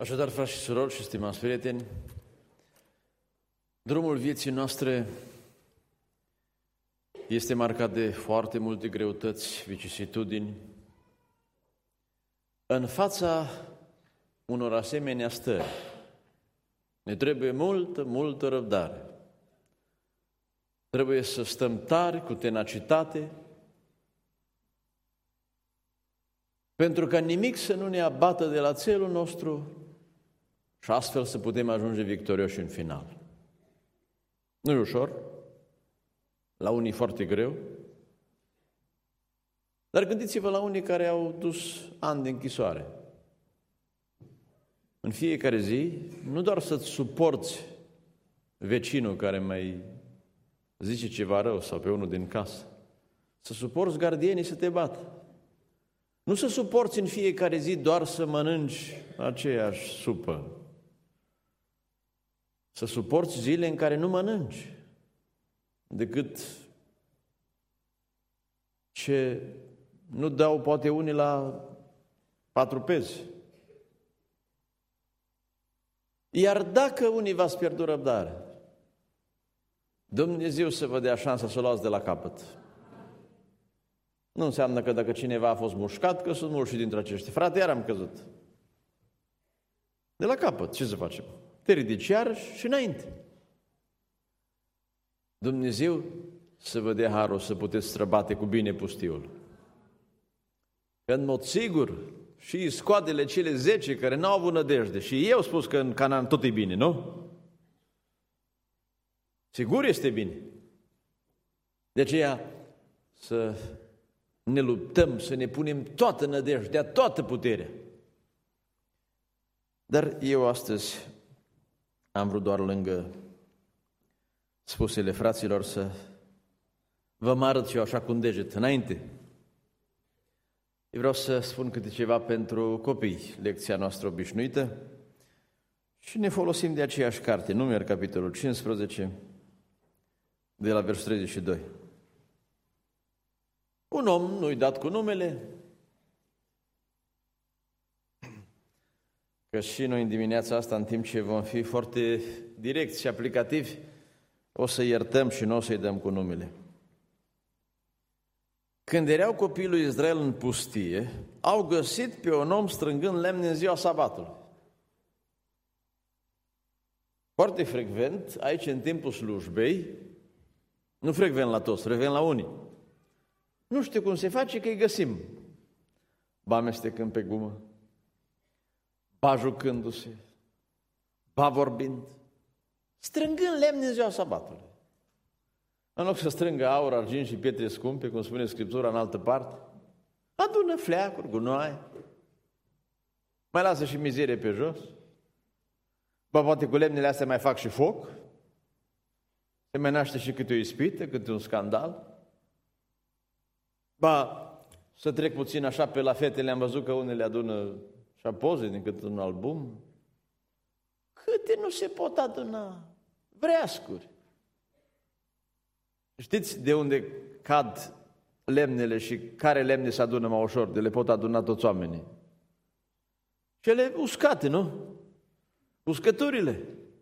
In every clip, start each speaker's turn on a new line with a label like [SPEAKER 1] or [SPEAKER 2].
[SPEAKER 1] Așadar, frați și surori și stimați prieteni, drumul vieții noastre este marcat de foarte multe greutăți, vicisitudini. În fața unor asemenea stări ne trebuie multă răbdare. Trebuie să stăm tari, cu tenacitate, pentru ca nimic să nu ne abată de la țelul nostru și astfel să putem ajunge victorioși în final. Nu e ușor, la unii foarte greu, dar gândiți-vă la unii care au dus ani de închisoare. În fiecare zi, nu doar să-ți suporți vecinul care mai zice ceva rău sau pe unul din casă, să suporți gardienii să te bată. Nu să suporți în fiecare zi doar să mănânci aceeași supă. Să suporți zile în care nu mănânci decât ce nu dau poate unii la 4 pezi. Iar dacă unii v-ați pierdut răbdare, Dumnezeu să vă dea șansa să o luați de la capăt. Nu înseamnă că dacă cineva a fost mușcat, că sunt mulți dintre aceștia. Frate, iar am căzut. De la capăt, ce să facem? Te ridici iarăși și înainte. Dumnezeu să vă dea harul să puteți străbate cu bine pustiul. Că în mod sigur și scoadele cele 10 care n-au avut nădejde, și eu spus că în Canaan tot e bine, nu? Sigur este bine. De aceea să ne luptăm, să ne punem toată nădejdea, toată puterea. Dar eu astăzi am vrut doar lângă spusele fraților să vă mă arăt și eu așa cu un deget înainte. Eu vreau să spun câte ceva pentru copii, lecția noastră obișnuită, și ne folosim de aceeași carte, Numeri, capitolul 15, de la versul 32. Un om nu-i dat cu numele, că și noi în dimineața asta, în timp ce vom fi foarte direcți și aplicativi, o să iertăm și nu o să-i dăm cu numele. Când erau copiii lui Israel în pustie, au găsit pe un om strângând lemne în ziua sabatului. Foarte frecvent, aici în timpul slujbei, nu frecvent la toți, frecvent la unii. Nu știu cum se face că îi găsim. Ba amestecând pe gumă, ba jucându-se, ba vorbind, strângând lemne în ziua sabatului. În loc să strângă aur, argint și pietre scumpe, cum spune Scriptura în altă parte, adună fleacuri, gunoaie, mai lasă și mizerie pe jos. Ba poate cu lemnele astea mai fac și foc, se mai naște și câte o ispită, câte un scandal. Ba, să trec puțin așa pe la fetele, am văzut că unele adună și poze din câte un album. Câte nu se pot aduna? Vreascuri. Știți de unde cad lemnele și care lemne se adună mai ușor, de le pot aduna toți oamenii? Cele uscate, nu? Uscăturile.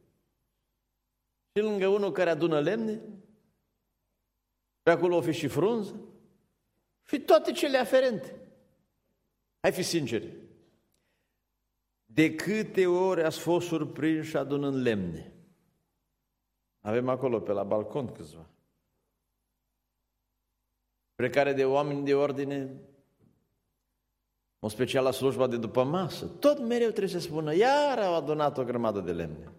[SPEAKER 1] Și lângă unul care adună lemne, pe acolo o fi și frunză, și toate cele aferente. Hai fi sinceri. De câte ori ați fost surprinși adunând lemne? Avem acolo pe la balcon câțiva. Plecare de oameni de ordine, în special la slujba de după masă, tot mereu trebuie să spună, iar au adunat o grămadă de lemne.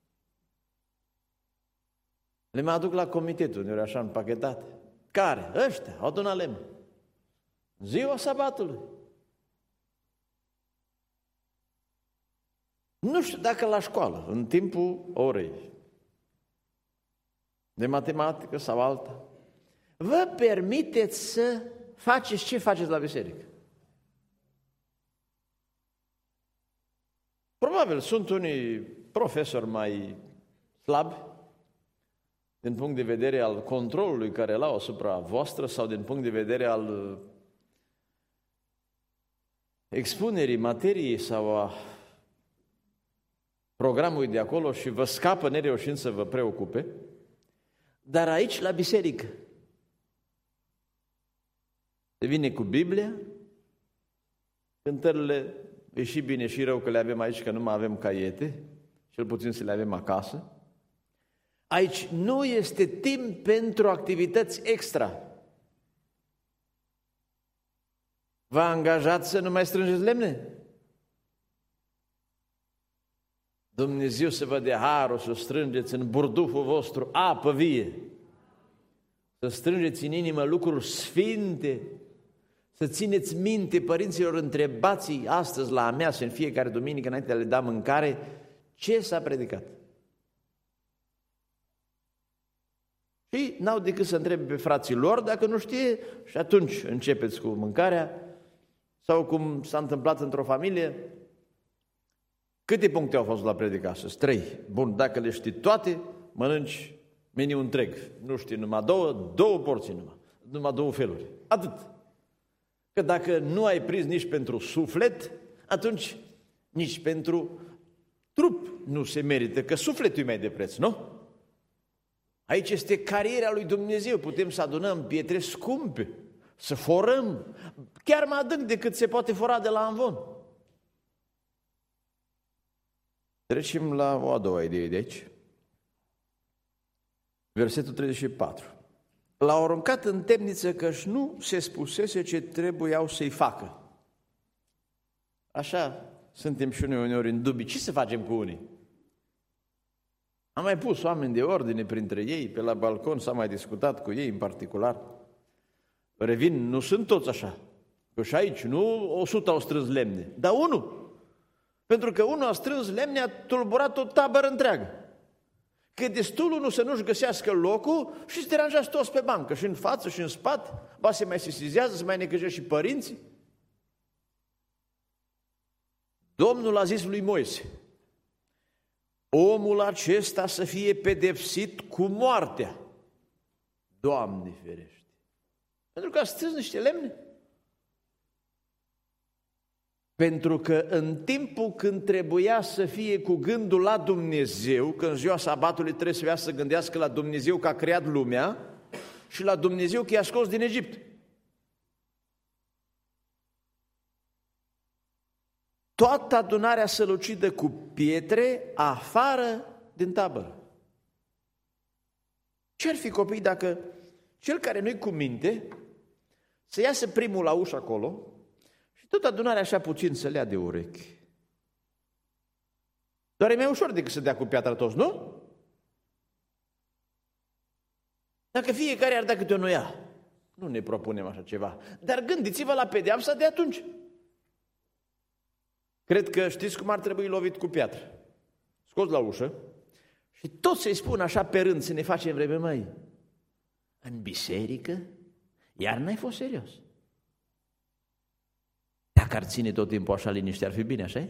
[SPEAKER 1] Le mai aduc la comitetul, unde așa împachetate. Care? Ăștia au adunat lemne. Ziua sabatului. Nu știu dacă la școală, în timpul orei de matematică sau alta, vă permiteți să faceți ce faceți la biserică. Probabil sunt unii profesori mai slabi din punct de vedere al controlului care îl au asupra voastră sau din punct de vedere al expunerii materiei sau a programul e de acolo și vă scapă nereușind să vă preocupe, dar aici, la biserică, se vine cu Biblia, cântările, e și bine și rău că le avem aici, că nu mai avem caiete, cel puțin să le avem acasă. Aici nu este timp pentru activități extra. Vă angajați să nu mai strângeți lemne? Dumnezeu să vă dea harul să strângeți în burduful vostru apă vie, să strângeți în inimă lucruri sfinte, să țineți minte, părinților, întrebați astăzi la amiază, în fiecare duminică, înainte de a le da mâncare, ce s-a predicat. Și n-au decât să întrebe pe frații lor dacă nu știe și atunci începeți cu mâncarea. Sau cum s-a întâmplat într-o familie, câte puncte au fost la predică astăzi? 3. Bun, dacă le știi toate, mănânci meniu întreg. Nu știi numai două porții numai 2 feluri. Atât. Că dacă nu ai prins nici pentru suflet, atunci nici pentru trup nu se merită, că sufletul e mai de preț, nu? Aici este cariera lui Dumnezeu, putem să adunăm pietre scumpe, să forăm, chiar mai adânc decât se poate fora de la amvon. Trecem la o a doua idee de aici. Versetul 34. L-au aruncat în temniță căci nu se spusese ce trebuiau să-i facă. Așa suntem și noi uneori în dubii. Ce să facem cu unii? Am mai pus oameni de ordine printre ei, pe la balcon s-a mai discutat cu ei în particular. Revin, nu sunt toți așa. Că și aici, nu 100 au strâns lemne, dar unul. Pentru că unul a strâns lemne, a tulburat o tabără întreagă. Că e destul unul să nu-și găsească locul și se deranjează toți pe bancă, și în față și în spate, ba se mai sesizează, se mai necăjește și părinții. Domnul a zis lui Moise, omul acesta să fie pedepsit cu moartea. Doamne ferește! Pentru că a strâns niște lemne. Pentru că în timpul când trebuia să fie cu gândul la Dumnezeu, că în ziua sabatului trebuia să gândească la Dumnezeu că a creat lumea și la Dumnezeu că i-a scos din Egipt. Toată adunarea sălucidă cu pietre afară din tabără. Ce-ar fi, copii, dacă cel care nu-i cu minte să iasă primul la ușă acolo și tot adunarea așa puțin să le ia de urechi? Doar e mai ușor decât să dea cu piatra toți, nu? Dacă fiecare ar da câte o noia, nu ne propunem așa ceva, dar gândiți-vă la pedeapsa de atunci. Cred că știți cum ar trebui lovit cu piatră. Scoți la ușă și tot să-i spun așa pe rând, să ne facem vreme, măi, în biserică iar n-ai fost serios. Dacă ar ține tot timpul așa liniște, ar fi bine, așa-i?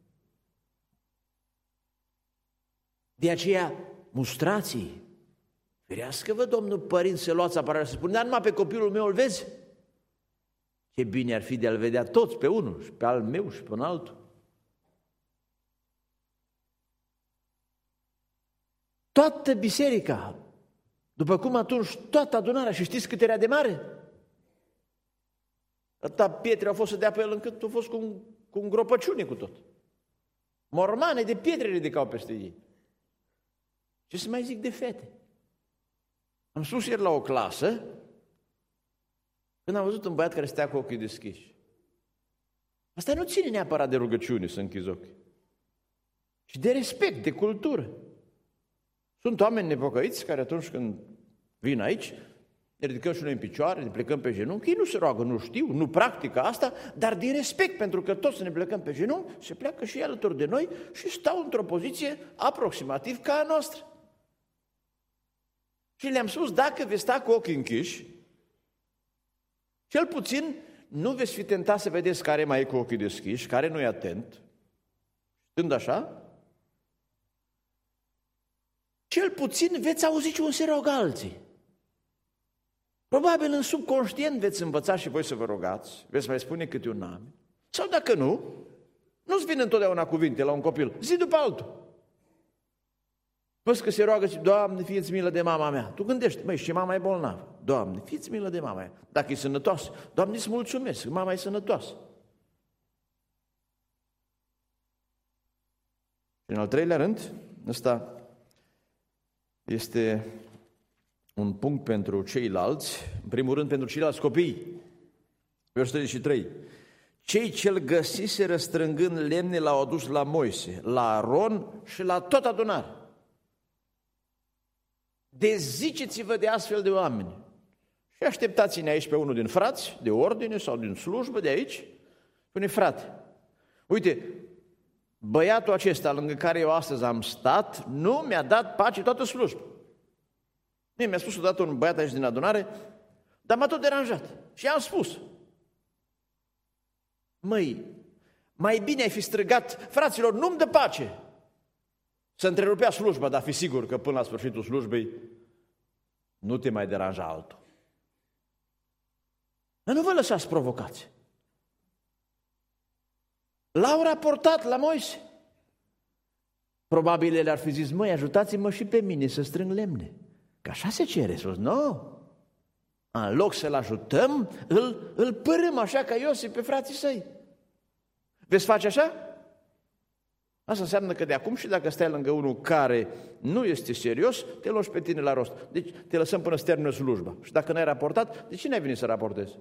[SPEAKER 1] De aceea, mustrații, ferească-vă, domnul părinți, să luați apărare, să spune, dar numai pe copilul meu îl vezi? Ce bine ar fi de a-l vedea toți pe unul, și pe al meu și pe un altul. Toată biserica, după cum atunci toată adunarea, și știți cât era de mare? Atâta pietre au fost să dea pe el încât au fost cu îngropăciune cu tot. Mormane de pietre ridicau peste ei. Ce să mai zic de fete? Am spus ieri la o clasă, când am văzut un băiat care stea cu ochii deschiși. Asta nu ține neapărat de rugăciune să închizi ochii, ci de respect, de cultură. Sunt oameni nepocăiți care atunci când vin aici, ne ridicăm și noi în picioare, ne plecăm pe genunchi, ei nu se roagă, nu știu, nu practică asta, dar din respect, pentru că toți ne plecăm pe genunchi, se pleacă și ei alături de noi și stau într-o poziție aproximativ ca a noastră. Și le-am spus, dacă veți sta cu ochii închiși, cel puțin nu veți fi tentat să vedeți care mai e cu ochii deschiși, care nu e atent. Stând așa, cel puțin veți auzi ce un se roagă alții. Probabil în subconștient veți învăța și voi să vă rugați, veți mai spune câte un amin. Sau dacă nu, nu-ți vin întotdeauna cuvinte la un copil, zi după altul. Văzi că se roagă și, Doamne, fie-ți milă de mama mea. Tu gândești, măi, și mama e bolnavă. Doamne, fie-ți milă de mama mea. Dacă e sănătoasă, Doamne, îți mulțumesc, mama e sănătoasă. Și în al treilea rând, ăsta este un punct pentru ceilalți, în primul rând pentru ceilalți copii. Versetul 33. Cei ce-l găsiseră strângând lemne l-au adus la Moise, la Aron și la tot adunarea. Deziceți-vă de astfel de oameni și așteptați-ne aici pe unul din frați, de ordine sau din slujbă de aici. Spune, frate, uite, băiatul acesta lângă care eu astăzi am stat nu mi-a dat pace toată slujba. Mie mi-a spus odată un băiat aici din adunare, dar m-a tot deranjat. Și i-am spus, măi, mai bine ai fi strigat, fraților, nu-mi dă pace. Să întrerupea slujba, dar fi sigur că până la sfârșitul slujbei nu te mai deranja altul. Dar nu vă lăsați provocați. L-au raportat la Moise. Probabil ele ar fi zis, măi, ajutați-mă și pe mine să strâng lemne. Că așa se cere sus, nu? În loc să-l ajutăm, îl părâm așa ca Iosif pe frații săi. Veți face așa? Asta înseamnă că de acum și dacă stai lângă unul care nu este serios, te luăm pe tine la rost. Deci te lăsăm până să termină slujba. Și dacă n-ai raportat, de ce n-ai venit să raportezi?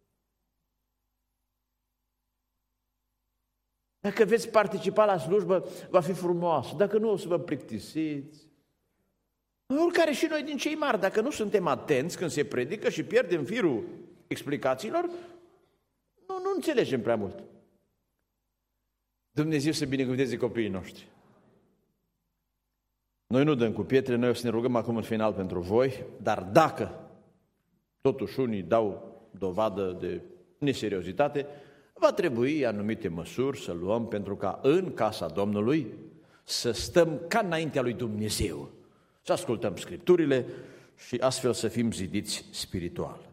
[SPEAKER 1] Dacă veți participa la slujbă, va fi frumoasă. Dacă nu, o să vă plictisiți. Oricare și noi din cei mari, dacă nu suntem atenți când se predică și pierdem firul explicațiilor, nu înțelegem prea mult. Dumnezeu să binecuvânteze copiii noștri. Noi nu dăm cu pietre, noi o să ne rugăm acum în final pentru voi, dar dacă totuși unii dau dovadă de neseriozitate, va trebui anumite măsuri să luăm pentru ca în casa Domnului să stăm ca înaintea lui Dumnezeu, să ascultăm Scripturile și astfel să fim zidiți spiritual.